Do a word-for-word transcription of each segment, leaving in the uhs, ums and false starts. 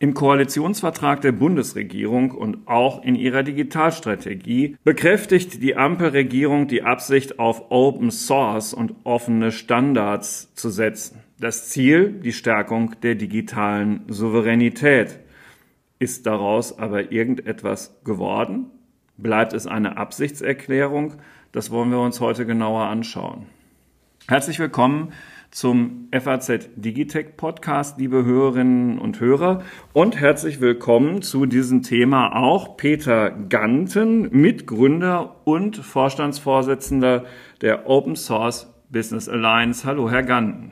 Im Koalitionsvertrag der Bundesregierung und auch in ihrer Digitalstrategie bekräftigt die Ampelregierung die Absicht, auf Open Source und offene Standards zu setzen. Das Ziel, die Stärkung der digitalen Souveränität. Ist daraus aber irgendetwas geworden? Bleibt es eine Absichtserklärung? Das wollen wir uns heute genauer anschauen. Herzlich willkommen zum F A Z Digitech Podcast, liebe Hörerinnen und Hörer, und herzlich willkommen zu diesem Thema auch Peter Ganten, Mitgründer und Vorstandsvorsitzender der Open Source Business Alliance. Hallo, Herr Ganten.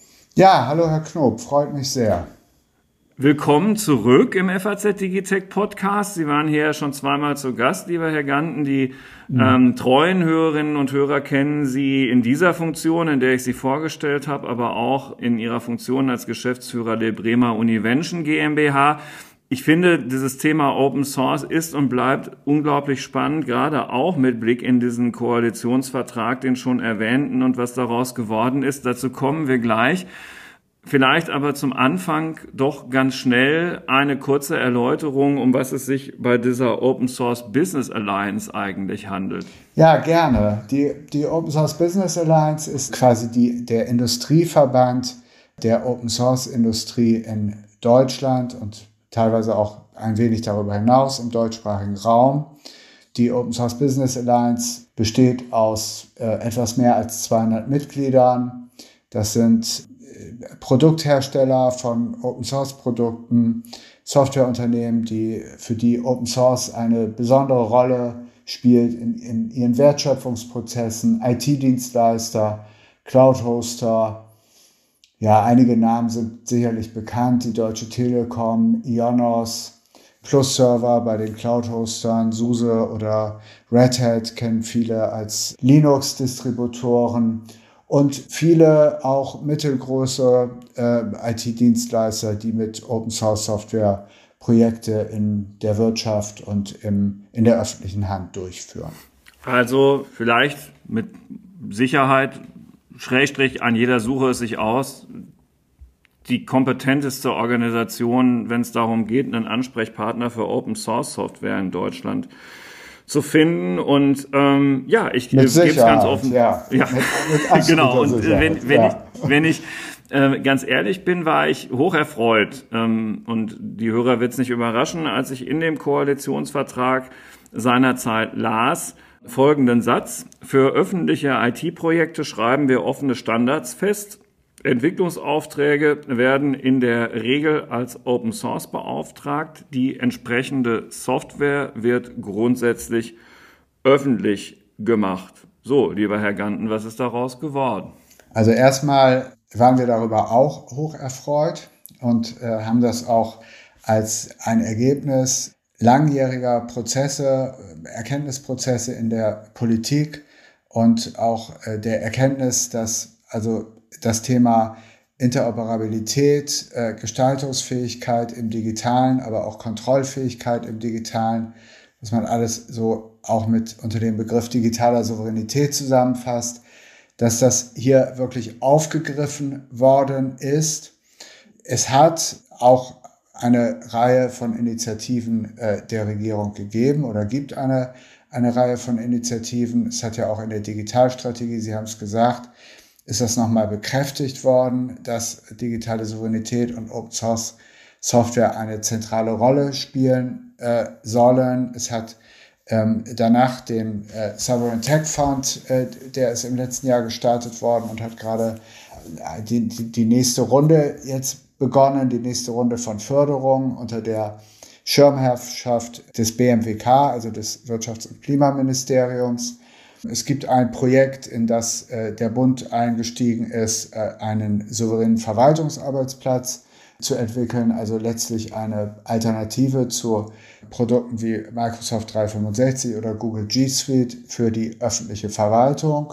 Ja, hallo, Herr Knob, freut mich sehr. Willkommen zurück im F A Z Digitech Podcast. Sie waren hier schon zweimal zu Gast, lieber Herr Ganten. Die ja. ähm, treuen Hörerinnen und Hörer kennen Sie in dieser Funktion, in der ich Sie vorgestellt habe, aber auch in Ihrer Funktion als Geschäftsführer der Bremer Univention GmbH. Ich finde, dieses Thema Open Source ist und bleibt unglaublich spannend, gerade auch mit Blick in diesen Koalitionsvertrag, den schon erwähnten, und was daraus geworden ist. Dazu kommen wir gleich. Vielleicht aber zum Anfang doch ganz schnell eine kurze Erläuterung, um was es sich bei dieser Open Source Business Alliance eigentlich handelt. Ja, gerne. Die, die Open Source Business Alliance ist quasi die, der Industrieverband der Open Source Industrie in Deutschland und teilweise auch ein wenig darüber hinaus im deutschsprachigen Raum. Die Open Source Business Alliance besteht aus äh, etwas mehr als zweihundert Mitgliedern. Das sind Produkthersteller von Open-Source-Produkten, Softwareunternehmen, die, für die Open Source eine besondere Rolle spielt in, in ihren Wertschöpfungsprozessen, I T-Dienstleister, Cloud-Hoster. Ja, einige Namen sind sicherlich bekannt, die Deutsche Telekom, Ionos, Plus-Server bei den Cloud-Hostern, SUSE oder Red Hat kennen viele als Linux-Distributoren. Und viele auch mittelgroße äh, I T-Dienstleister, die mit Open-Source-Software Projekte in der Wirtschaft und im, in der öffentlichen Hand durchführen. Also vielleicht mit Sicherheit, Schrägstrich, an jeder Suche es sich aus, die kompetenteste Organisation, wenn es darum geht, einen Ansprechpartner für Open-Source-Software in Deutschland zu finden. Und ähm, ja, ich gebe es ganz offen. Ja, ja. Mit, mit genau. Und wenn, wenn ja. ich, wenn ich äh, ganz ehrlich bin, war ich hoch erfreut. Ähm, und die Hörer wird es nicht überraschen, als ich in dem Koalitionsvertrag seinerzeit las folgenden Satz: Für öffentliche I T-Projekte schreiben wir offene Standards fest. Entwicklungsaufträge werden in der Regel als Open Source beauftragt. Die entsprechende Software wird grundsätzlich öffentlich gemacht. So, lieber Herr Ganten, was ist daraus geworden? Also erstmal waren wir darüber auch hoch erfreut und äh, haben das auch als ein Ergebnis langjähriger Prozesse, Erkenntnisprozesse in der Politik und auch äh, der Erkenntnis, dass also das Thema Interoperabilität, äh, Gestaltungsfähigkeit im Digitalen, aber auch Kontrollfähigkeit im Digitalen, dass man alles so auch mit unter dem Begriff digitaler Souveränität zusammenfasst, dass das hier wirklich aufgegriffen worden ist. Es hat auch eine Reihe von Initiativen äh, der Regierung gegeben oder gibt eine, eine Reihe von Initiativen. Es hat ja auch in der Digitalstrategie, Sie haben es gesagt, ist das nochmal bekräftigt worden, dass digitale Souveränität und Open Source Software eine zentrale Rolle spielen äh, sollen. Es hat ähm, danach den äh, Sovereign Tech Fund, äh, der ist im letzten Jahr gestartet worden und hat gerade äh, die, die, die nächste Runde jetzt begonnen, die nächste Runde von Förderung unter der Schirmherrschaft des B M W K, also des Wirtschafts- und Klimaministeriums. Es gibt ein Projekt, in das äh, der Bund eingestiegen ist, äh, einen souveränen Verwaltungsarbeitsplatz zu entwickeln, also letztlich eine Alternative zu Produkten wie Microsoft dreihundertfünfundsechzig oder Google G Suite für die öffentliche Verwaltung.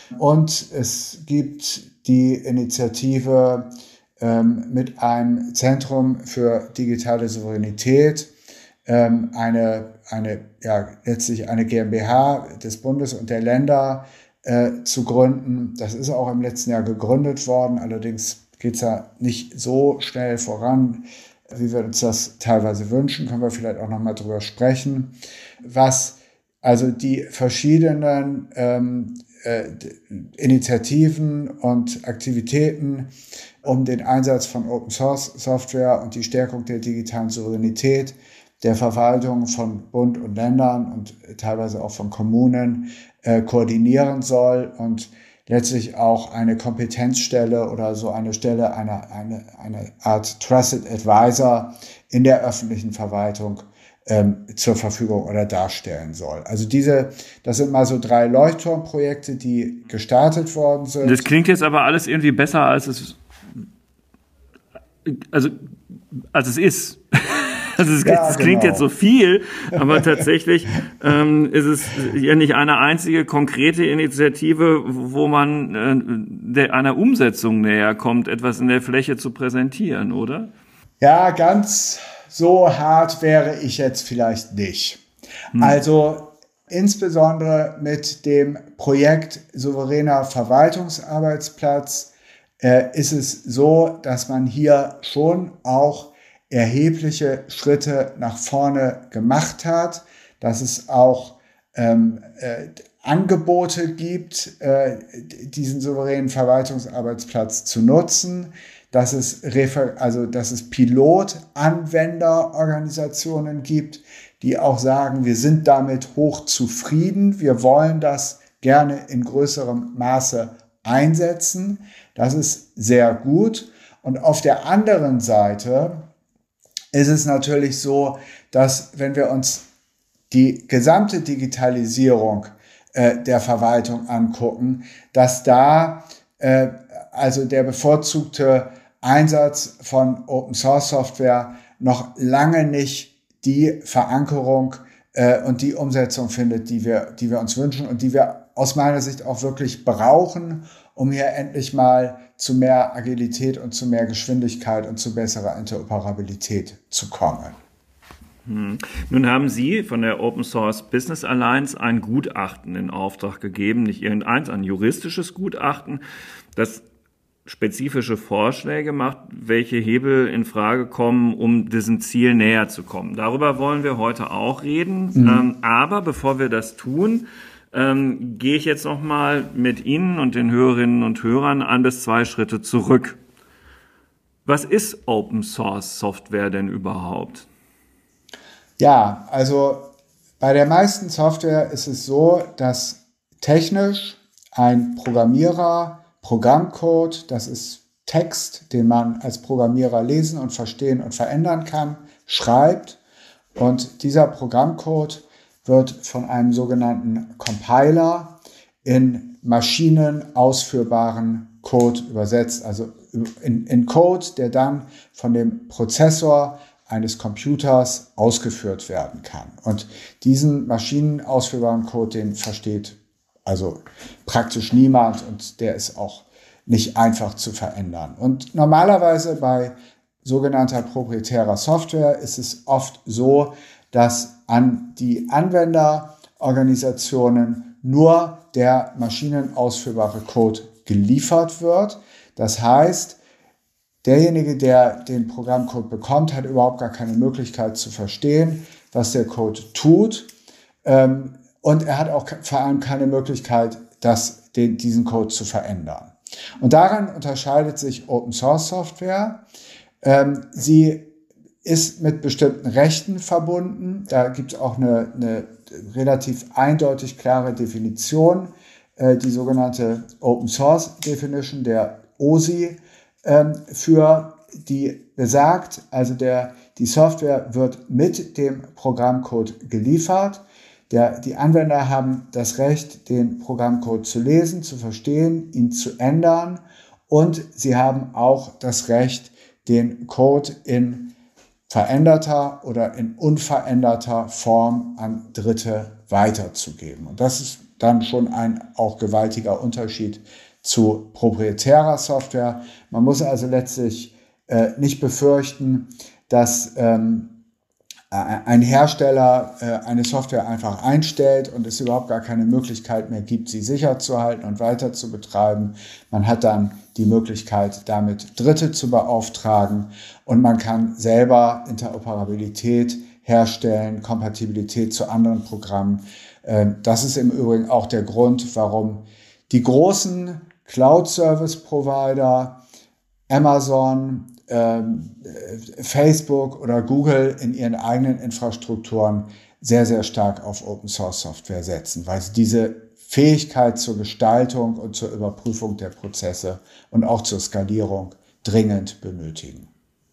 Und es gibt die Initiative ähm, mit einem Zentrum für digitale Souveränität, ähm, eine eine, ja, letztlich eine GmbH des Bundes und der Länder äh, zu gründen. Das ist auch im letzten Jahr gegründet worden. Allerdings geht es ja nicht so schnell voran. wie wir uns das teilweise wünschen, können wir vielleicht auch nochmal drüber sprechen, was also die verschiedenen ähm, äh, Initiativen und Aktivitäten um den Einsatz von Open-Source-Software und die Stärkung der digitalen Souveränität der Verwaltung von Bund und Ländern und teilweise auch von Kommunen äh, koordinieren soll und letztlich auch eine Kompetenzstelle oder so eine Stelle, eine, eine, eine Art Trusted Advisor in der öffentlichen Verwaltung ähm, zur Verfügung oder darstellen soll. Also diese, das sind mal so drei Leuchtturmprojekte, die gestartet worden sind. Das klingt jetzt aber alles irgendwie besser, als es, also, als es ist. Also es, ja, es klingt genau. Jetzt so viel, aber tatsächlich ähm, ist es ja nicht eine einzige konkrete Initiative, wo man äh, der, einer Umsetzung näher kommt, etwas in der Fläche zu präsentieren, oder? Ja, ganz so hart wäre ich jetzt vielleicht nicht. Hm. Also insbesondere mit dem Projekt Souveräner Verwaltungsarbeitsplatz äh, ist es so, dass man hier schon auch erhebliche Schritte nach vorne gemacht hat, dass es auch ähm, äh, Angebote gibt, äh, diesen souveränen Verwaltungsarbeitsplatz zu nutzen, dass es, Refer- also, dass es Pilotanwenderorganisationen gibt, die auch sagen, wir sind damit hoch zufrieden, wir wollen das gerne in größerem Maße einsetzen. Das ist sehr gut. Und auf der anderen Seite ist es natürlich so, dass wenn wir uns die gesamte Digitalisierung äh, der Verwaltung angucken, dass da äh, also der bevorzugte Einsatz von Open-Source-Software noch lange nicht die Verankerung äh, und die Umsetzung findet, die wir, die wir uns wünschen und die wir aus meiner Sicht auch wirklich brauchen, um hier endlich mal zu mehr Agilität und zu mehr Geschwindigkeit und zu besserer Interoperabilität zu kommen. Hm. Nun haben Sie von der Open Source Business Alliance ein Gutachten in Auftrag gegeben, nicht irgendeins, ein juristisches Gutachten, das spezifische Vorschläge macht, welche Hebel in Frage kommen, um diesem Ziel näher zu kommen. Darüber wollen wir heute auch reden. Mhm. Ähm, aber bevor wir das tun, ähm, gehe ich jetzt noch mal mit Ihnen und den Hörerinnen und Hörern ein bis zwei Schritte zurück. Was ist Open Source Software denn überhaupt? Ja, also bei der meisten Software ist es so, dass technisch ein Programmierer Programmcode, das ist Text, den man als Programmierer lesen und verstehen und verändern kann, schreibt. Und dieser Programmcode wird von einem sogenannten Compiler in maschinenausführbaren Code übersetzt, also in, in Code, der dann von dem Prozessor eines Computers ausgeführt werden kann. Und diesen maschinenausführbaren Code, den versteht also praktisch niemand und der ist auch nicht einfach zu verändern. Und normalerweise bei sogenannter proprietärer Software ist es oft so, dass an die Anwenderorganisationen nur der maschinenausführbare Code geliefert wird. Das heißt, derjenige, der den Programmcode bekommt, hat überhaupt gar keine Möglichkeit zu verstehen, was der Code tut. Ähm, und er hat auch vor allem keine Möglichkeit, das, den, diesen Code zu verändern. Und daran unterscheidet sich Open Source Software. Ähm, sie ist mit bestimmten Rechten verbunden. Da gibt es auch eine, eine relativ eindeutig klare Definition, äh, die sogenannte Open Source Definition, der O S I, ähm, für die besagt, also der, die Software wird mit dem Programmcode geliefert. Der, die Anwender haben das Recht, den Programmcode zu lesen, zu verstehen, ihn zu ändern und sie haben auch das Recht, den Code in veränderter oder in unveränderter Form an Dritte weiterzugeben. Und das ist dann schon ein auch gewaltiger Unterschied zu proprietärer Software. Man muss also letztlich äh, nicht befürchten, dass ähm, ein Hersteller äh, eine Software einfach einstellt und es überhaupt gar keine Möglichkeit mehr gibt, sie sicher zu halten und weiter zu betreiben. Man hat dann die Möglichkeit, damit Dritte zu beauftragen und man kann selber Interoperabilität herstellen, Kompatibilität zu anderen Programmen. Äh, das ist im Übrigen auch der Grund, warum die großen Cloud-Service-Provider, Amazon, Facebook oder Google in ihren eigenen Infrastrukturen sehr, sehr stark auf Open-Source-Software setzen, weil sie diese Fähigkeit zur Gestaltung und zur Überprüfung der Prozesse und auch zur Skalierung dringend benötigen.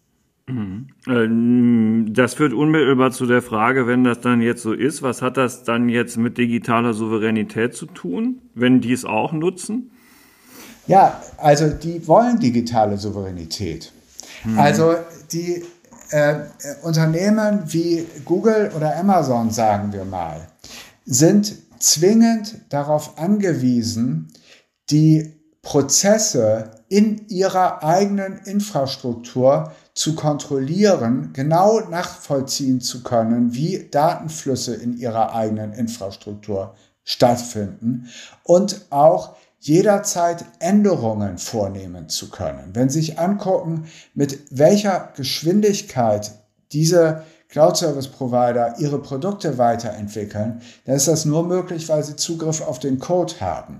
Das führt unmittelbar zu der Frage, wenn das dann jetzt so ist, was hat das dann jetzt mit digitaler Souveränität zu tun, wenn die es auch nutzen? Ja, also die wollen digitale Souveränität. Also die äh, Unternehmen wie Google oder Amazon, sagen wir mal, sind zwingend darauf angewiesen, die Prozesse in ihrer eigenen Infrastruktur zu kontrollieren, genau nachvollziehen zu können, wie Datenflüsse in ihrer eigenen Infrastruktur stattfinden und auch jederzeit Änderungen vornehmen zu können. Wenn Sie sich angucken, mit welcher Geschwindigkeit diese Cloud-Service-Provider ihre Produkte weiterentwickeln, dann ist das nur möglich, weil sie Zugriff auf den Code haben.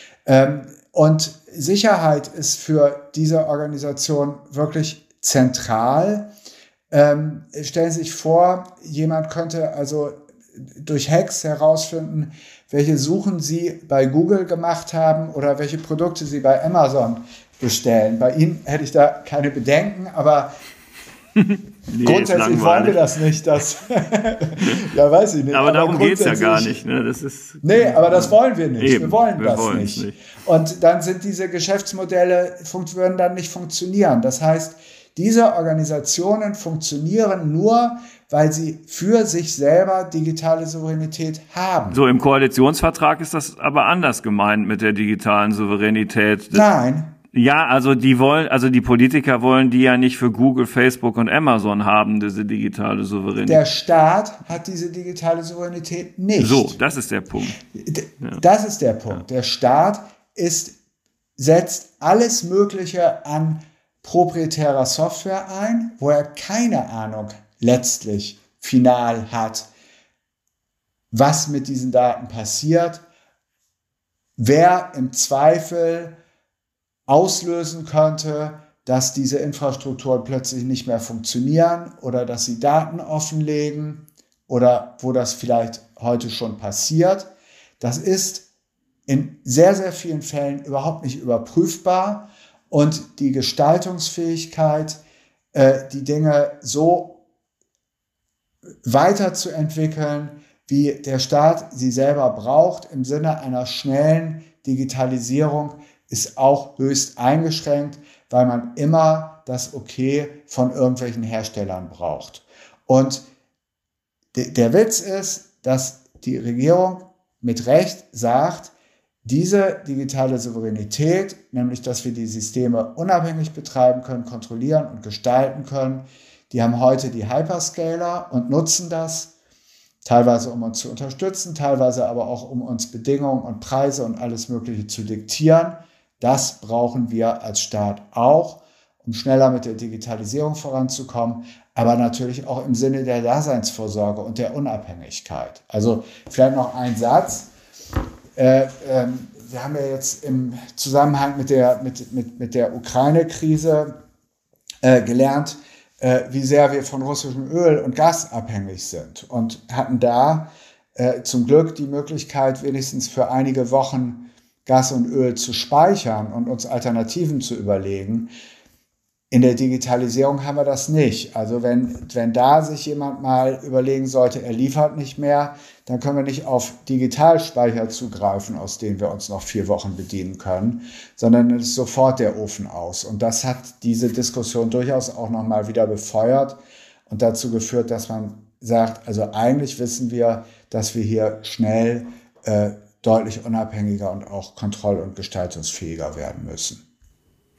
Und Sicherheit ist für diese Organisation wirklich zentral. Stellen Sie sich vor, jemand könnte also durch Hacks herausfinden, welche Suchen Sie bei Google gemacht haben oder welche Produkte Sie bei Amazon bestellen. Bei Ihnen hätte ich da keine Bedenken, aber nee, grundsätzlich wollen wir das nicht. Dass ja, weiß ich nicht. Aber, aber darum geht es ja gar nicht. Ne? Das ist, nee, aber das wollen wir nicht. Eben, wir wollen wir das nicht. nicht. Und dann sind diese Geschäftsmodelle, würden dann nicht funktionieren. Das heißt, diese Organisationen funktionieren nur, weil sie für sich selber digitale Souveränität haben. So, im Koalitionsvertrag ist das aber anders gemeint mit der digitalen Souveränität. Nein. Ja, also die wollen, also die Politiker wollen die ja nicht für Google, Facebook und Amazon haben, diese digitale Souveränität. Der Staat hat diese digitale Souveränität nicht. So, das ist der Punkt. Das ist der Punkt. Der Staat ist, setzt alles Mögliche an proprietärer Software ein, wo er keine Ahnung letztlich final hat, was mit diesen Daten passiert, wer im Zweifel auslösen könnte, dass diese Infrastrukturen plötzlich nicht mehr funktionieren oder dass sie Daten offenlegen oder wo das vielleicht heute schon passiert. Das ist in sehr, sehr vielen Fällen überhaupt nicht überprüfbar und die Gestaltungsfähigkeit, äh, die Dinge so weiterzuentwickeln, wie der Staat sie selber braucht, im Sinne einer schnellen Digitalisierung, ist auch höchst eingeschränkt, weil man immer das Okay von irgendwelchen Herstellern braucht. Und de- der Witz ist, dass die Regierung mit Recht sagt, diese digitale Souveränität, nämlich dass wir die Systeme unabhängig betreiben können, kontrollieren und gestalten können, die haben heute die Hyperscaler und nutzen das, teilweise um uns zu unterstützen, teilweise aber auch um uns Bedingungen und Preise und alles Mögliche zu diktieren. Das brauchen wir als Staat auch, um schneller mit der Digitalisierung voranzukommen, aber natürlich auch im Sinne der Daseinsvorsorge und der Unabhängigkeit. Also vielleicht noch ein Satz. Äh, äh, wir haben ja jetzt im Zusammenhang mit der, mit, mit, mit der Ukraine-Krise äh, gelernt, äh, wie sehr wir von russischem Öl und Gas abhängig sind und hatten da äh, zum Glück die Möglichkeit, wenigstens für einige Wochen Gas und Öl zu speichern und uns Alternativen zu überlegen. In der Digitalisierung haben wir das nicht. Also wenn, wenn da sich jemand mal überlegen sollte, er liefert nicht mehr, dann können wir nicht auf Digitalspeicher zugreifen, aus denen wir uns noch vier Wochen bedienen können, sondern es ist sofort der Ofen aus. Und das hat diese Diskussion durchaus auch nochmal wieder befeuert und dazu geführt, dass man sagt, also eigentlich wissen wir, dass wir hier schnell äh, deutlich unabhängiger und auch kontroll- und gestaltungsfähiger werden müssen.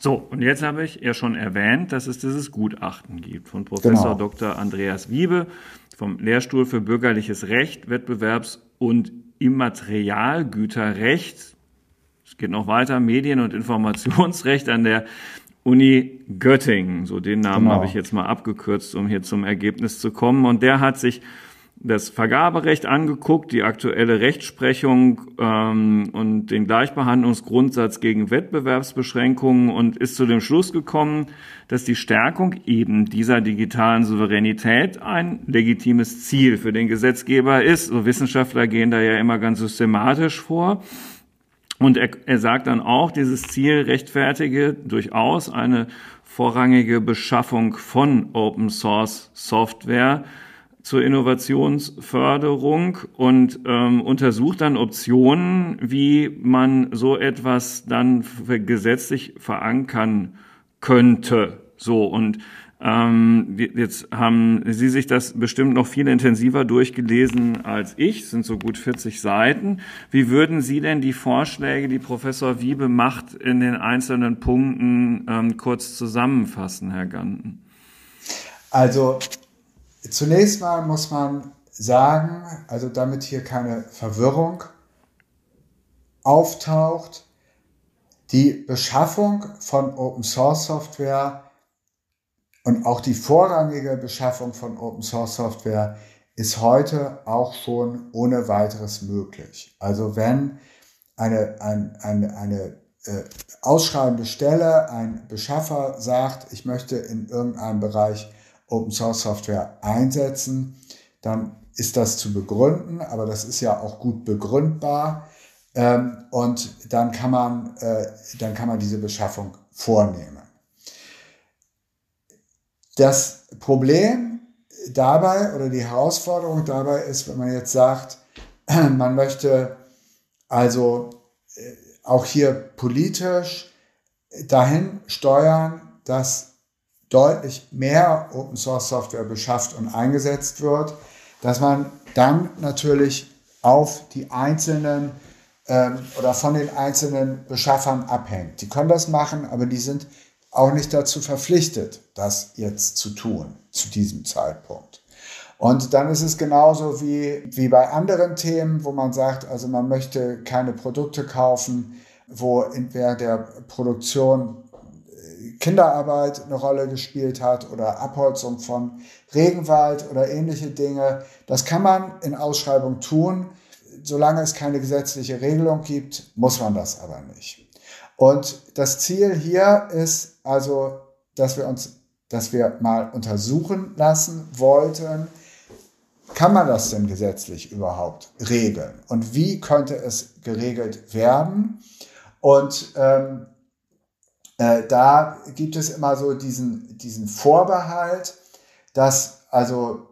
So, und jetzt habe ich ja schon erwähnt, dass es dieses Gutachten gibt von Professor Genau. Doktor Andreas Wiebe vom Lehrstuhl für Bürgerliches Recht, Wettbewerbs- und Immaterialgüterrecht. Es geht noch weiter, Medien- und Informationsrecht an der Uni Göttingen. So, den Namen Genau. habe ich jetzt mal abgekürzt, um hier zum Ergebnis zu kommen. Und der hat sich das Vergaberecht angeguckt, die aktuelle Rechtsprechung ähm, und den Gleichbehandlungsgrundsatz gegen Wettbewerbsbeschränkungen und ist zu dem Schluss gekommen, dass die Stärkung eben dieser digitalen Souveränität ein legitimes Ziel für den Gesetzgeber ist. So Wissenschaftler gehen da ja immer ganz systematisch vor. Und er, er sagt dann auch, dieses Ziel rechtfertige durchaus eine vorrangige Beschaffung von Open-Source-Software zur Innovationsförderung und ähm, untersucht dann Optionen, wie man so etwas dann gesetzlich verankern könnte. So, und ähm, jetzt haben Sie sich das bestimmt noch viel intensiver durchgelesen als ich. Es sind so gut vierzig Seiten. Wie würden Sie denn die Vorschläge, die Professor Wiebe macht, in den einzelnen Punkten ähm, kurz zusammenfassen, Herr Ganten? Also zunächst mal muss man sagen, also damit hier keine Verwirrung auftaucht, die Beschaffung von Open-Source-Software und auch die vorrangige Beschaffung von Open-Source-Software ist heute auch schon ohne weiteres möglich. Also wenn eine, ein, eine, eine äh, ausschreibende Stelle, ein Beschaffer sagt, ich möchte in irgendeinem Bereich Open-Source-Software einsetzen, dann ist das zu begründen, aber das ist ja auch gut begründbar, ähm, und dann kann man, äh, dann kann man diese Beschaffung vornehmen. Das Problem dabei oder die Herausforderung dabei ist, wenn man jetzt sagt, man möchte also auch hier politisch dahin steuern, dass deutlich mehr Open-Source-Software beschafft und eingesetzt wird, dass man dann natürlich auf die einzelnen ähm, oder von den einzelnen Beschaffern abhängt. Die können das machen, aber die sind auch nicht dazu verpflichtet, das jetzt zu tun, zu diesem Zeitpunkt. Und dann ist es genauso wie, wie bei anderen Themen, wo man sagt, also man möchte keine Produkte kaufen, wo während der Produktion Kinderarbeit eine Rolle gespielt hat oder Abholzung von Regenwald oder ähnliche Dinge. Das kann man in Ausschreibung tun. Solange es keine gesetzliche Regelung gibt, muss man das aber nicht. Und das Ziel hier ist also, dass wir uns, dass wir mal untersuchen lassen wollten, kann man das denn gesetzlich überhaupt regeln? Und wie könnte es geregelt werden? Und ähm, äh, da gibt es immer so diesen, diesen Vorbehalt, dass also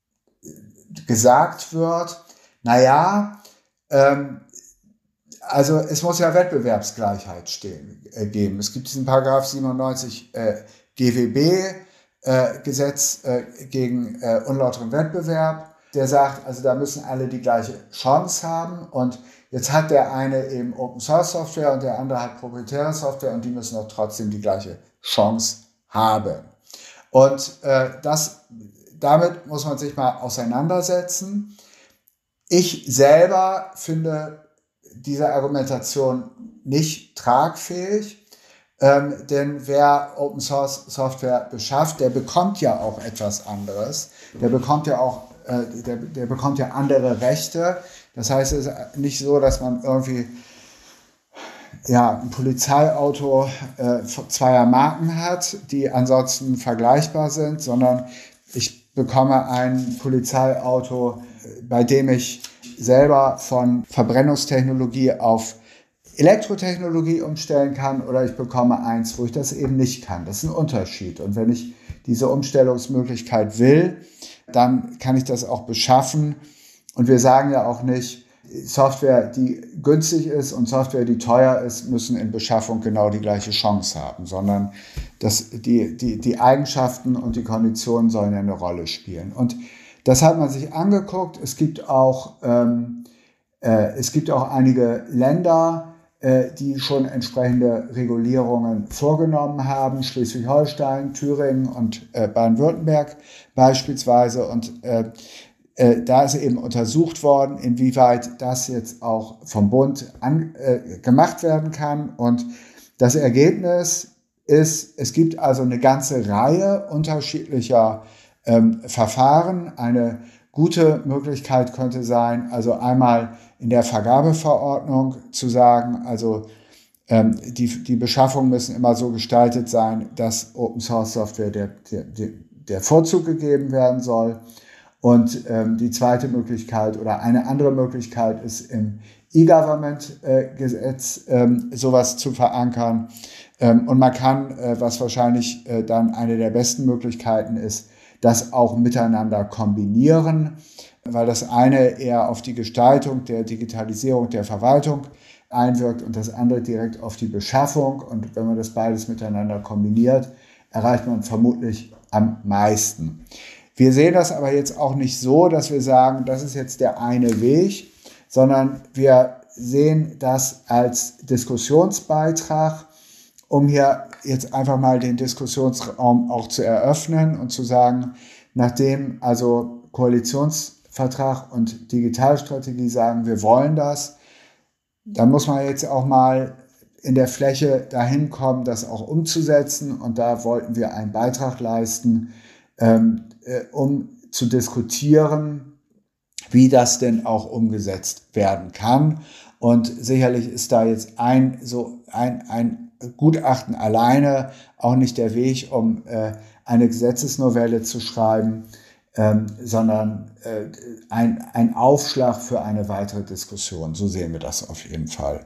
gesagt wird, naja, ähm, also es muss ja Wettbewerbsgleichheit stehen, äh, geben. Es gibt diesen Paragraph siebenundneunzig äh, G W B, äh, Gesetz äh, gegen äh, unlauteren Wettbewerb, der sagt, also da müssen alle die gleiche Chance haben. Und jetzt hat der eine eben Open-Source-Software und der andere hat proprietäre Software und die müssen auch trotzdem die gleiche Chance haben. Und äh, das, damit muss man sich mal auseinandersetzen. Ich selber finde diese Argumentation nicht tragfähig, ähm, denn wer Open Source Software beschafft, der bekommt ja auch etwas anderes. Der bekommt ja auch, äh, der, der bekommt ja andere Rechte. Das heißt, es ist nicht so, dass man irgendwie ja, ein Polizeiauto äh, zweier Marken hat, die ansonsten vergleichbar sind, sondern ich bekomme ein Polizeiauto, bei dem ich selber von Verbrennungstechnologie auf Elektrotechnologie umstellen kann, oder ich bekomme eins, wo ich das eben nicht kann. Das ist ein Unterschied. Und wenn ich diese Umstellungsmöglichkeit will, dann kann ich das auch beschaffen. Und wir sagen ja auch nicht, Software, die günstig ist und Software, die teuer ist, müssen in Beschaffung genau die gleiche Chance haben, sondern das, die, die, die Eigenschaften und die Konditionen sollen ja eine Rolle spielen. Und das hat man sich angeguckt. Es gibt auch, ähm, äh, es gibt auch einige Länder, äh, die schon entsprechende Regulierungen vorgenommen haben, Schleswig-Holstein, Thüringen und äh, Baden-Württemberg beispielsweise. Und äh, äh, da ist eben untersucht worden, inwieweit das jetzt auch vom Bund an, äh, gemacht werden kann. Und das Ergebnis ist, es gibt also eine ganze Reihe unterschiedlicher ähm, Verfahren. Eine gute Möglichkeit könnte sein, also einmal in der Vergabeverordnung zu sagen, also ähm, die, die Beschaffungen müssen immer so gestaltet sein, dass Open Source Software der, der, der Vorzug gegeben werden soll. Und ähm, die zweite Möglichkeit oder eine andere Möglichkeit ist im E-Government-Gesetz ähm, sowas zu verankern. Ähm, und man kann, äh, was wahrscheinlich äh, dann eine der besten Möglichkeiten ist, das auch miteinander kombinieren, weil das eine eher auf die Gestaltung der Digitalisierung der Verwaltung einwirkt und das andere direkt auf die Beschaffung. Und wenn man das beides miteinander kombiniert, erreicht man vermutlich am meisten. Wir sehen das aber jetzt auch nicht so, dass wir sagen, das ist jetzt der eine Weg, sondern wir sehen das als Diskussionsbeitrag, um hier jetzt einfach mal den Diskussionsraum auch zu eröffnen und zu sagen, nachdem also Koalitionsvertrag und Digitalstrategie sagen, wir wollen das, dann muss man jetzt auch mal in der Fläche dahin kommen, das auch umzusetzen. Und da wollten wir einen Beitrag leisten, ähm, äh, um zu diskutieren, wie das denn auch umgesetzt werden kann. Und sicherlich ist da jetzt ein, so ein, ein Gutachten alleine auch nicht der Weg, um äh, eine Gesetzesnovelle zu schreiben, ähm, sondern äh, ein, ein Aufschlag für eine weitere Diskussion. So sehen wir das auf jeden Fall.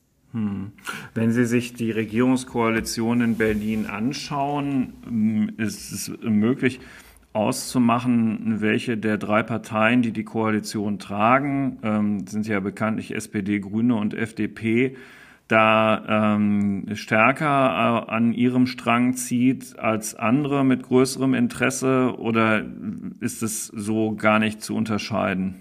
Hm. Wenn Sie sich die Regierungskoalition in Berlin anschauen, ist es möglich auszumachen, welche der drei Parteien, die die Koalition tragen, ähm, sind ja bekanntlich S P D, Grüne und F D P, da ähm, stärker äh, an ihrem Strang zieht als andere mit größerem Interesse, oder ist es so gar nicht zu unterscheiden?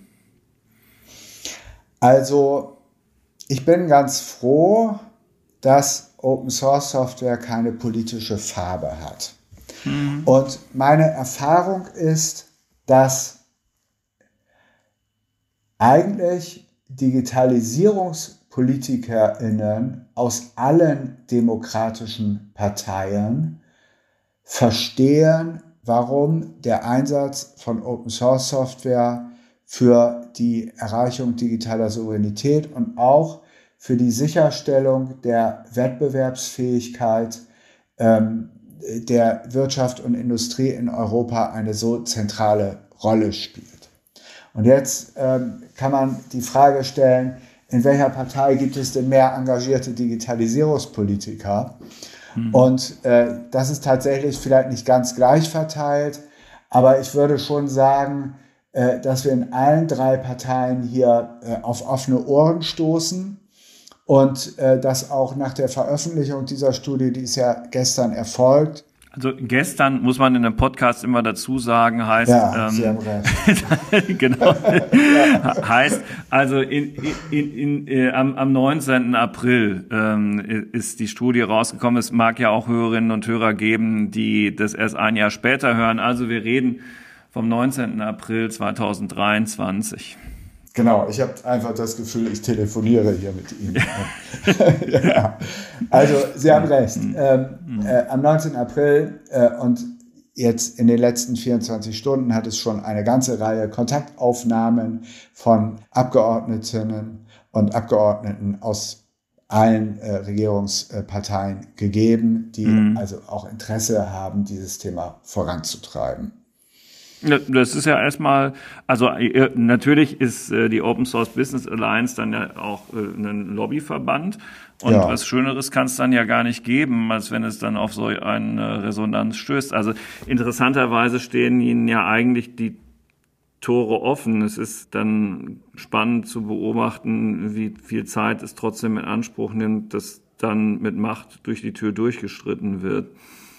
Also ich bin ganz froh, dass Open Source Software keine politische Farbe hat. Mhm. Und meine Erfahrung ist, dass eigentlich DigitalisierungspolitikerInnen aus allen demokratischen Parteien verstehen, warum der Einsatz von Open Source Software für die Erreichung digitaler Souveränität und auch für die Sicherstellung der Wettbewerbsfähigkeit ähm, der Wirtschaft und Industrie in Europa eine so zentrale Rolle spielt. Und jetzt ähm, kann man die Frage stellen, in welcher Partei gibt es denn mehr engagierte Digitalisierungspolitiker? Mhm. Und äh, das ist tatsächlich vielleicht nicht ganz gleich verteilt, aber ich würde schon sagen, äh, dass wir in allen drei Parteien hier äh, auf offene Ohren stoßen. Und äh, das auch nach der Veröffentlichung dieser Studie, die ist ja gestern erfolgt. Also gestern muss man in einem Podcast immer dazu sagen, heißt, ja, ähm, Sie haben recht. genau, ja. heißt, also in, in, in, in, am, am neunzehnten April ähm, ist die Studie rausgekommen. Es mag ja auch Hörerinnen und Hörer geben, die das erst ein Jahr später hören. Also wir reden vom neunzehnten April zweitausenddreiundzwanzig. Genau, ich habe einfach das Gefühl, ich telefoniere hier mit Ihnen. ja. Also, Sie haben recht. Ähm, äh, am neunzehnten April äh, und jetzt in den letzten vierundzwanzig Stunden hat es schon eine ganze Reihe Kontaktaufnahmen von Abgeordnetinnen und Abgeordneten aus allen äh, Regierungsparteien gegeben, die mhm. also auch Interesse haben, dieses Thema voranzutreiben. Das ist ja erstmal, also natürlich ist die Open Source Business Alliance dann ja auch ein Lobbyverband und ja. was Schöneres kann es dann ja gar nicht geben, als wenn es dann auf so eine Resonanz stößt. Also interessanterweise stehen Ihnen ja eigentlich die Tore offen. Es ist dann spannend zu beobachten, wie viel Zeit es trotzdem in Anspruch nimmt, dass dann mit Macht durch die Tür durchgestritten wird.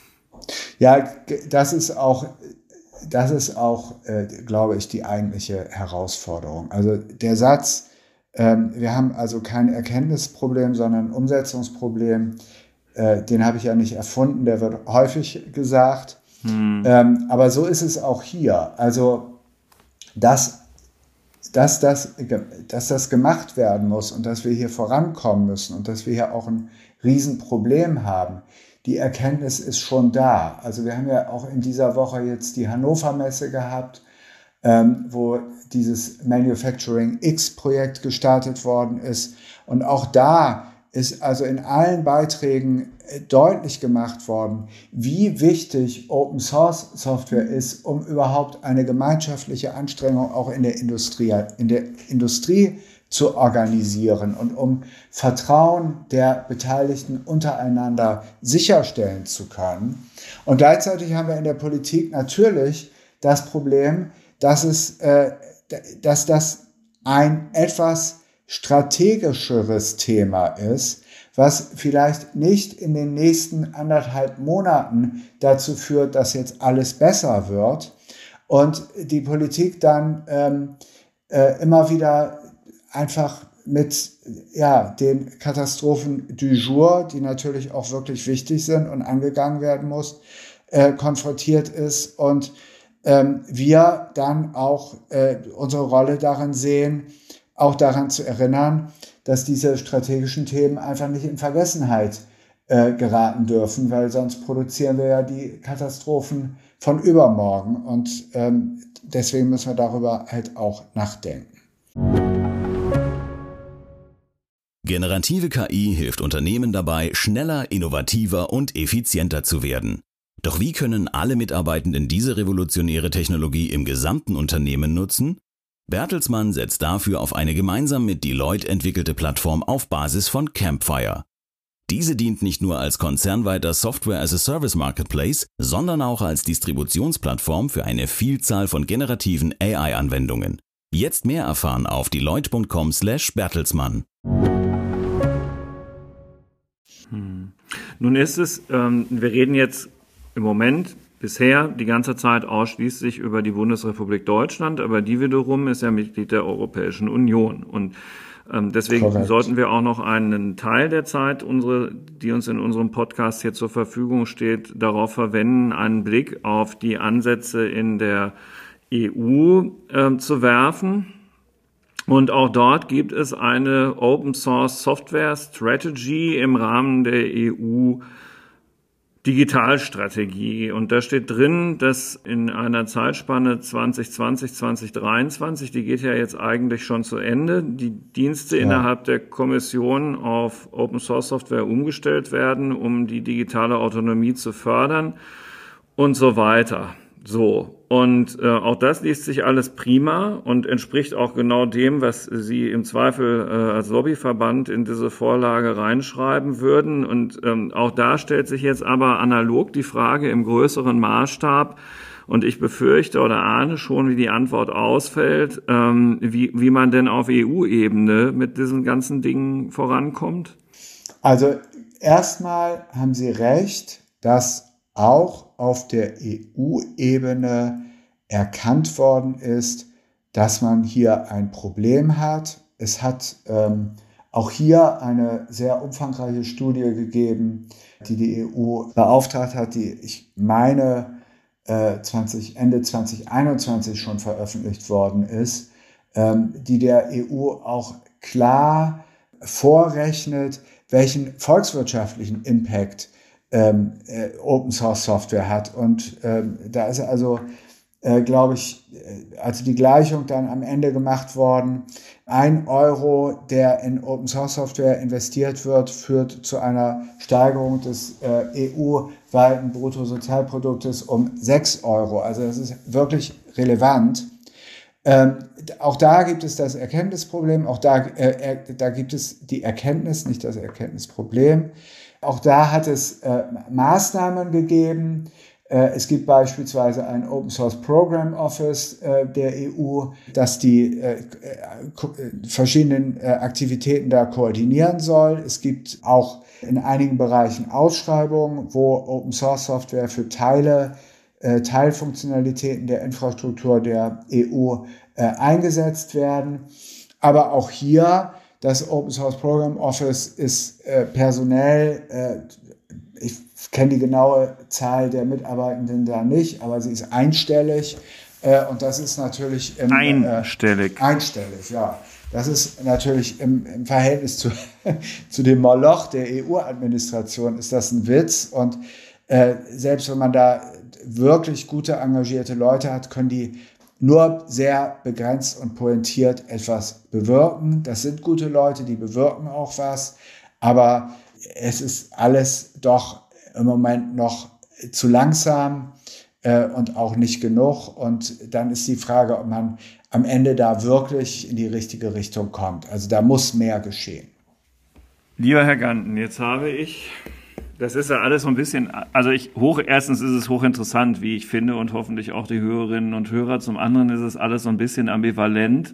Ja, das ist auch... Das ist auch, äh, glaube ich, die eigentliche Herausforderung. Also der Satz, Ähm, wir haben also kein Erkenntnisproblem, sondern ein Umsetzungsproblem. Äh, den habe ich ja nicht erfunden, der wird häufig gesagt. Hm. Ähm, aber so ist es auch hier. Also, dass, dass, das, dass das gemacht werden muss und dass wir hier vorankommen müssen und dass wir hier auch ein Riesenproblem haben, die Erkenntnis ist schon da. Also wir haben ja auch in dieser Woche jetzt die Hannover Messe gehabt, ähm, wo dieses Manufacturing X-Projekt gestartet worden ist. Und auch da ist also in allen Beiträgen deutlich gemacht worden, wie wichtig Open Source Software ist, um überhaupt eine gemeinschaftliche Anstrengung auch in der Industrie, in der Industrie zu organisieren und um Vertrauen der Beteiligten untereinander sicherstellen zu können. Und gleichzeitig haben wir in der Politik natürlich das Problem, dass es, äh, dass das ein etwas strategischeres Thema ist, was vielleicht nicht in den nächsten anderthalb Monaten dazu führt, dass jetzt alles besser wird und die Politik dann ähm, äh, immer wieder einfach mit ja, den Katastrophen du jour, die natürlich auch wirklich wichtig sind und angegangen werden muss, äh, konfrontiert ist und ähm, wir dann auch äh, unsere Rolle darin sehen, auch daran zu erinnern, dass diese strategischen Themen einfach nicht in Vergessenheit äh, geraten dürfen, weil sonst produzieren wir ja die Katastrophen von übermorgen und ähm, deswegen müssen wir darüber halt auch nachdenken. Generative K I hilft Unternehmen dabei, schneller, innovativer und effizienter zu werden. Doch wie können alle Mitarbeitenden diese revolutionäre Technologie im gesamten Unternehmen nutzen? Bertelsmann setzt dafür auf eine gemeinsam mit Deloitte entwickelte Plattform auf Basis von Campfire. Diese dient nicht nur als konzernweiter Software-as-a-Service-Marketplace, sondern auch als Distributionsplattform für eine Vielzahl von generativen A I-Anwendungen. Jetzt mehr erfahren auf deloitte punkt com slash bertelsmann. Hm. Nun ist es, ähm, wir reden jetzt im Moment bisher die ganze Zeit ausschließlich über die Bundesrepublik Deutschland, aber die wiederum ist ja Mitglied der Europäischen Union. Und ähm, deswegen Correct. sollten wir auch noch einen Teil der Zeit, unsere, die uns in unserem Podcast hier zur Verfügung steht, darauf verwenden, einen Blick auf die Ansätze in der E U äh, zu werfen. Und auch dort gibt es eine Open Source Software Strategy im Rahmen der E U Digitalstrategie. Und da steht drin, dass in einer Zeitspanne zwanzig zwanzig, zwanzig dreiundzwanzig, die geht ja jetzt eigentlich schon zu Ende, die Dienste ja. innerhalb der Kommission auf Open Source Software umgestellt werden, um die digitale Autonomie zu fördern und so weiter. So. Und äh, auch das liest sich alles prima und entspricht auch genau dem, was Sie im Zweifel äh, als Lobbyverband in diese Vorlage reinschreiben würden. Und ähm, auch da stellt sich jetzt aber analog die Frage im größeren Maßstab, und ich befürchte oder ahne schon, wie die Antwort ausfällt, ähm, wie, wie man denn auf E U-Ebene mit diesen ganzen Dingen vorankommt? Also erstmal haben Sie recht, dass auch auf der E U-Ebene erkannt worden ist, dass man hier ein Problem hat. Es hat ähm, auch hier eine sehr umfangreiche Studie gegeben, die die E U beauftragt hat, die ich meine äh, zwanzig, Ende zwanzig einundzwanzig schon veröffentlicht worden ist, ähm, die der E U auch klar vorrechnet, welchen volkswirtschaftlichen Impact Ähm, äh, Open Source Software hat. Und ähm, da ist also, äh, glaube ich, also die Gleichung dann am Ende gemacht worden. Ein Euro, der in Open Source Software investiert wird, führt zu einer Steigerung des äh, E U-weiten Bruttosozialproduktes um sechs Euro. Also das ist wirklich relevant. Ähm, auch da gibt es das Erkenntnisproblem, auch da, äh, da gibt es die Erkenntnis, nicht das Erkenntnisproblem. Auch da hat es äh, Maßnahmen gegeben. Äh, es gibt beispielsweise ein Open Source Program Office äh, der E U, das die äh, äh, verschiedenen äh, Aktivitäten da koordinieren soll. Es gibt auch in einigen Bereichen Ausschreibungen, wo Open Source Software für Teile, äh, Teilfunktionalitäten der Infrastruktur der E U äh, eingesetzt werden. Aber auch hier, das Open Source Program Office ist äh, personell, äh, ich kenne die genaue Zahl der Mitarbeitenden da nicht, aber sie ist einstellig. Äh, und das ist natürlich im, einstellig. Äh, einstellig, ja. Das ist natürlich im, im Verhältnis zu, zu dem Moloch der E U-Administration ist das ein Witz. Und äh, selbst wenn man da wirklich gute, engagierte Leute hat, können die nur sehr begrenzt und pointiert etwas bewirken. Das sind gute Leute, die bewirken auch was. Aber es ist alles doch im Moment noch zu langsam äh, und auch nicht genug. Und dann ist die Frage, ob man am Ende da wirklich in die richtige Richtung kommt. Also da muss mehr geschehen. Lieber Herr Ganten, jetzt habe ich, das ist ja alles so ein bisschen, also ich, hoch, erstens ist es hochinteressant, wie ich finde, und hoffentlich auch die Hörerinnen und Hörer. Zum anderen ist es alles so ein bisschen ambivalent.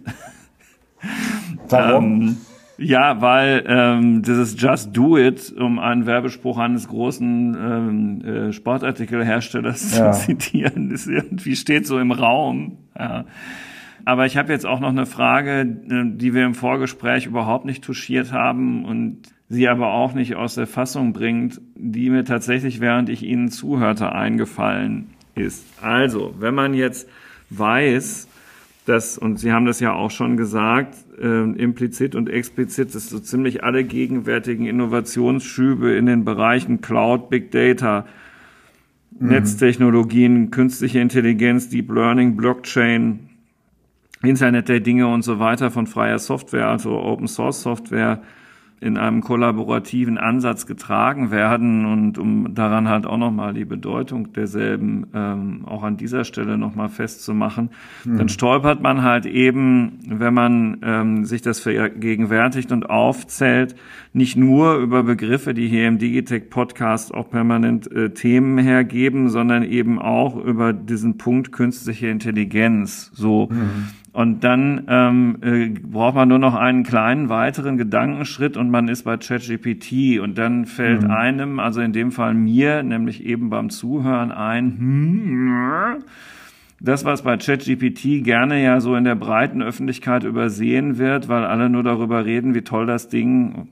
Warum? ähm, ja, weil ähm, dieses Just Do It, um einen Werbespruch eines großen ähm, äh, Sportartikelherstellers ja. zu zitieren, ist irgendwie steht so im Raum. Ja. Aber ich habe jetzt auch noch eine Frage, die wir im Vorgespräch überhaupt nicht touchiert haben und sie aber auch nicht aus der Fassung bringt, die mir tatsächlich, während ich Ihnen zuhörte, eingefallen ist. Also, wenn man jetzt weiß, dass, und Sie haben das ja auch schon gesagt, äh, implizit und explizit, dass so ziemlich alle gegenwärtigen Innovationsschübe in den Bereichen Cloud, Big Data, mhm. Netztechnologien, künstliche Intelligenz, Deep Learning, Blockchain, Internet der Dinge und so weiter von freier Software, also Open Source Software, in einem kollaborativen Ansatz getragen werden, und um daran halt auch nochmal die Bedeutung derselben ähm, auch an dieser Stelle nochmal festzumachen, hm. dann stolpert man halt eben, wenn man ähm, sich das vergegenwärtigt und aufzählt, nicht nur über Begriffe, die hier im Digitech Podcast auch permanent äh, Themen hergeben, sondern eben auch über diesen Punkt künstliche Intelligenz. So. Hm. Und dann ähm, äh, braucht man nur noch einen kleinen weiteren Gedankenschritt und man ist bei ChatGPT, und dann fällt mhm. einem, also in dem Fall mir, nämlich eben beim Zuhören ein, hm, das, was bei ChatGPT gerne ja so in der breiten Öffentlichkeit übersehen wird, weil alle nur darüber reden, wie toll das Ding,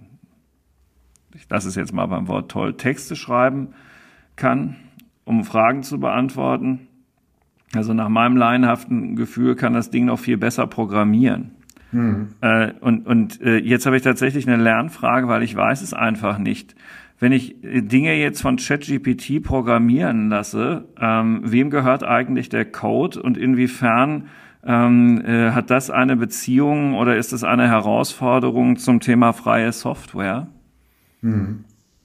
ich lasse es jetzt mal beim Wort toll, Texte schreiben kann, um Fragen zu beantworten. Also nach meinem laienhaften Gefühl kann das Ding noch viel besser programmieren. Mhm. Äh, und und äh, jetzt habe ich tatsächlich eine Lernfrage, weil ich weiß es einfach nicht. Wenn ich Dinge jetzt von ChatGPT programmieren lasse, ähm, wem gehört eigentlich der Code und inwiefern ähm, äh, hat das eine Beziehung oder ist es eine Herausforderung zum Thema freie Software? Mhm.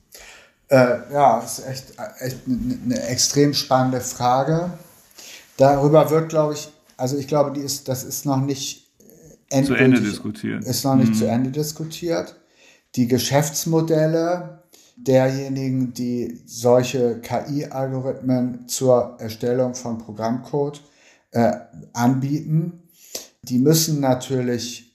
Äh, ja, das ist echt, echt eine extrem spannende Frage. Darüber wird, glaube ich, also ich glaube, die ist, das ist noch nicht endgültig, zu Ende diskutiert. Ist noch nicht hm. zu Ende diskutiert. Die Geschäftsmodelle derjenigen, die solche K I-Algorithmen zur Erstellung von Programmcode äh, anbieten, die müssen natürlich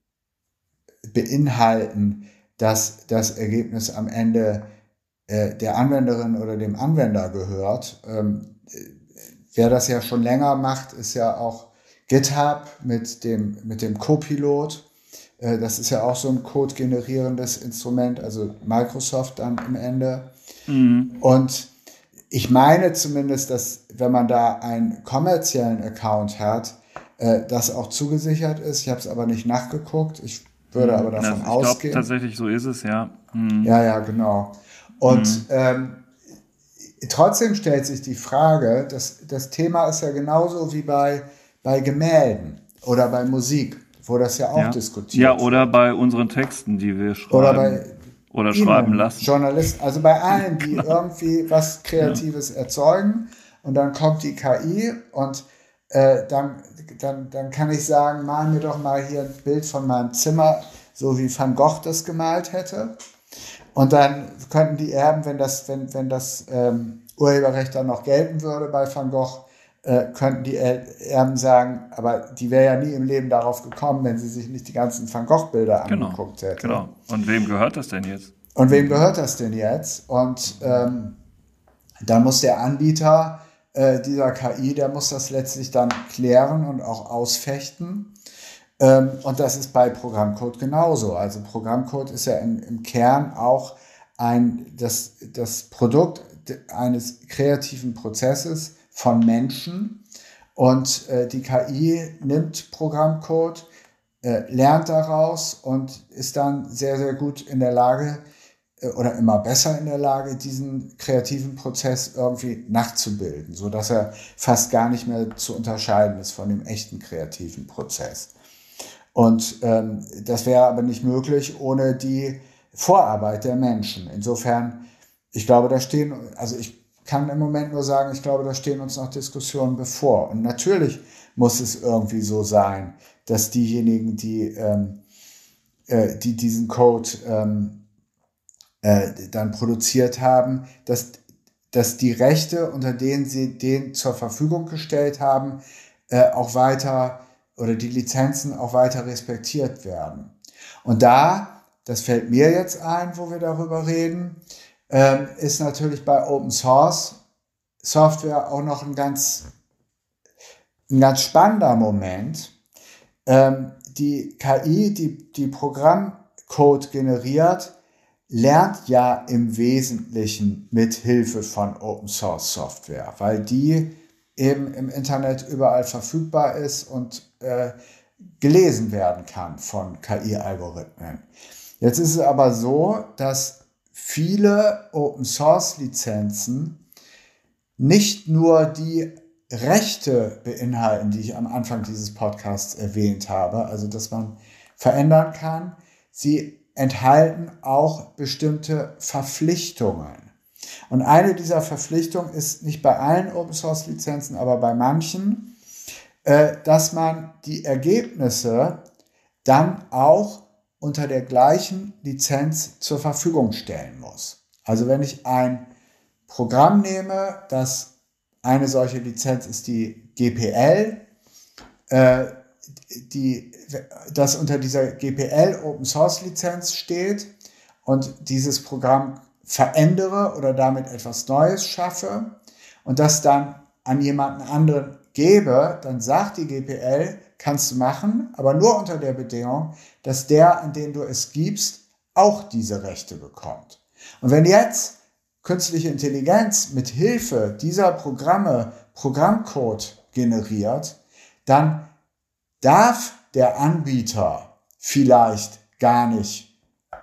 beinhalten, dass das Ergebnis am Ende äh, der Anwenderin oder dem Anwender gehört. Ähm, Wer das ja schon länger macht, ist ja auch GitHub mit dem, mit dem Copilot. Das ist ja auch so ein code-generierendes Instrument, also Microsoft dann am Ende. Mhm. Und ich meine zumindest, dass wenn man da einen kommerziellen Account hat, das auch zugesichert ist. Ich habe es aber nicht nachgeguckt. Ich würde mhm. aber davon ja, ich ausgehen. Ich glaube tatsächlich, so ist es, ja. Mhm. Ja, ja, genau. Und mhm. ähm, trotzdem stellt sich die Frage, das, das Thema ist ja genauso wie bei, bei Gemälden oder bei Musik, wo das ja auch ja. diskutiert wird. Ja, oder wird. Bei unseren Texten, die wir schreiben. Oder bei oder schreiben lassen. Journalisten, also bei allen, die irgendwie was Kreatives ja. erzeugen, und dann kommt die K I und äh, dann, dann, dann kann ich sagen, mal mir doch mal hier ein Bild von meinem Zimmer, so wie Van Gogh das gemalt hätte. Und dann könnten die Erben, wenn das, wenn, wenn das ähm, Urheberrecht dann noch gelten würde bei Van Gogh, äh, könnten die Erben sagen, aber die wäre ja nie im Leben darauf gekommen, wenn sie sich nicht die ganzen Van Gogh-Bilder genau, angeguckt hätte. Genau. Und wem gehört das denn jetzt? Und wem gehört das denn jetzt? Und ähm, dann muss der Anbieter äh, dieser K I, der muss das letztlich dann klären und auch ausfechten. Ähm, und das ist bei Programmcode genauso. Also Programmcode ist ja im, im Kern auch ein, das, das Produkt eines kreativen Prozesses von Menschen. Und äh, die K I nimmt Programmcode, äh, lernt daraus und ist dann sehr, sehr gut in der Lage äh, oder immer besser in der Lage, diesen kreativen Prozess irgendwie nachzubilden, sodass er fast gar nicht mehr zu unterscheiden ist von dem echten kreativen Prozess. Und ähm, das wäre aber nicht möglich ohne die Vorarbeit der Menschen. Insofern, ich glaube, da stehen, also ich kann im Moment nur sagen, ich glaube, da stehen uns noch Diskussionen bevor. Und natürlich muss es irgendwie so sein, dass diejenigen, die, ähm, äh, die diesen Code ähm, äh, dann produziert haben, dass, dass die Rechte, unter denen sie den zur Verfügung gestellt haben, äh, auch weiter oder die Lizenzen auch weiter respektiert werden. Und da, das fällt mir jetzt ein, wo wir darüber reden, ähm, ist natürlich bei Open Source Software auch noch ein ganz, ein ganz spannender Moment. Ähm, die K I, die, die Programmcode generiert, lernt ja im Wesentlichen mit Hilfe von Open Source Software, weil die eben im Internet überall verfügbar ist und äh, gelesen werden kann von K I-Algorithmen. Jetzt ist es aber so, dass viele Open-Source-Lizenzen nicht nur die Rechte beinhalten, die ich am Anfang dieses Podcasts erwähnt habe, also dass man verändern kann, sie enthalten auch bestimmte Verpflichtungen. Und eine dieser Verpflichtungen ist nicht bei allen Open-Source-Lizenzen, aber bei manchen, äh, dass man die Ergebnisse dann auch unter der gleichen Lizenz zur Verfügung stellen muss. Also wenn ich ein Programm nehme, das eine solche Lizenz ist die G P L, äh, die, das unter dieser G P L Open Source Lizenz steht und dieses Programm verändere oder damit etwas Neues schaffe und das dann an jemanden anderen gebe, dann sagt die G P L, kannst du machen, aber nur unter der Bedingung, dass der, an den du es gibst, auch diese Rechte bekommt. Und wenn jetzt künstliche Intelligenz mit Hilfe dieser Programme Programmcode generiert, dann darf der Anbieter vielleicht gar nicht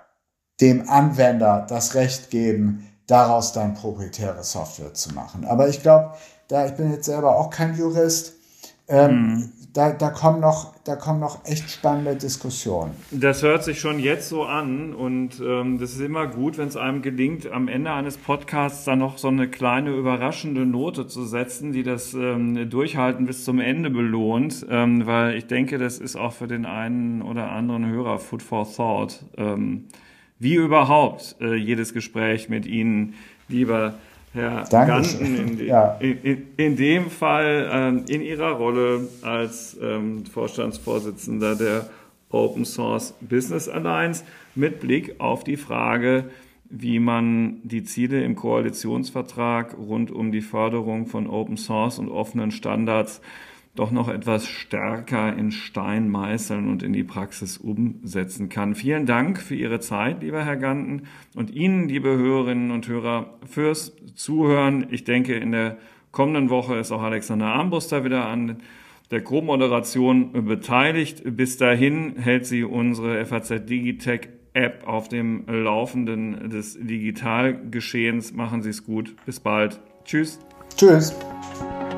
dem Anwender das Recht geben, daraus dann proprietäre Software zu machen. Aber ich glaube, da ich bin jetzt selber auch kein Jurist, ähm, mm. da, da kommen noch, da kommen noch echt spannende Diskussionen. Das hört sich schon jetzt so an und ähm, das ist immer gut, wenn es einem gelingt, am Ende eines Podcasts dann noch so eine kleine überraschende Note zu setzen, die das ähm, Durchhalten bis zum Ende belohnt, ähm, weil ich denke, das ist auch für den einen oder anderen Hörer Food for Thought. Ähm, wie überhaupt äh, jedes Gespräch mit Ihnen, lieber Herr Ganten, in, de, ja. in, in dem Fall ähm, in Ihrer Rolle als ähm, Vorstandsvorsitzender der Open Source Business Alliance mit Blick auf die Frage, wie man die Ziele im Koalitionsvertrag rund um die Förderung von Open Source und offenen Standards doch noch etwas stärker in Stein meißeln und in die Praxis umsetzen kann. Vielen Dank für Ihre Zeit, lieber Herr Ganten, und Ihnen, liebe Hörerinnen und Hörer, fürs Zuhören. Ich denke, in der kommenden Woche ist auch Alexander Armbruster wieder an der Co-Moderation beteiligt. Bis dahin hält sie unsere F A Z Digitech App auf dem Laufenden des Digitalgeschehens. Machen Sie es gut. Bis bald. Tschüss. Tschüss.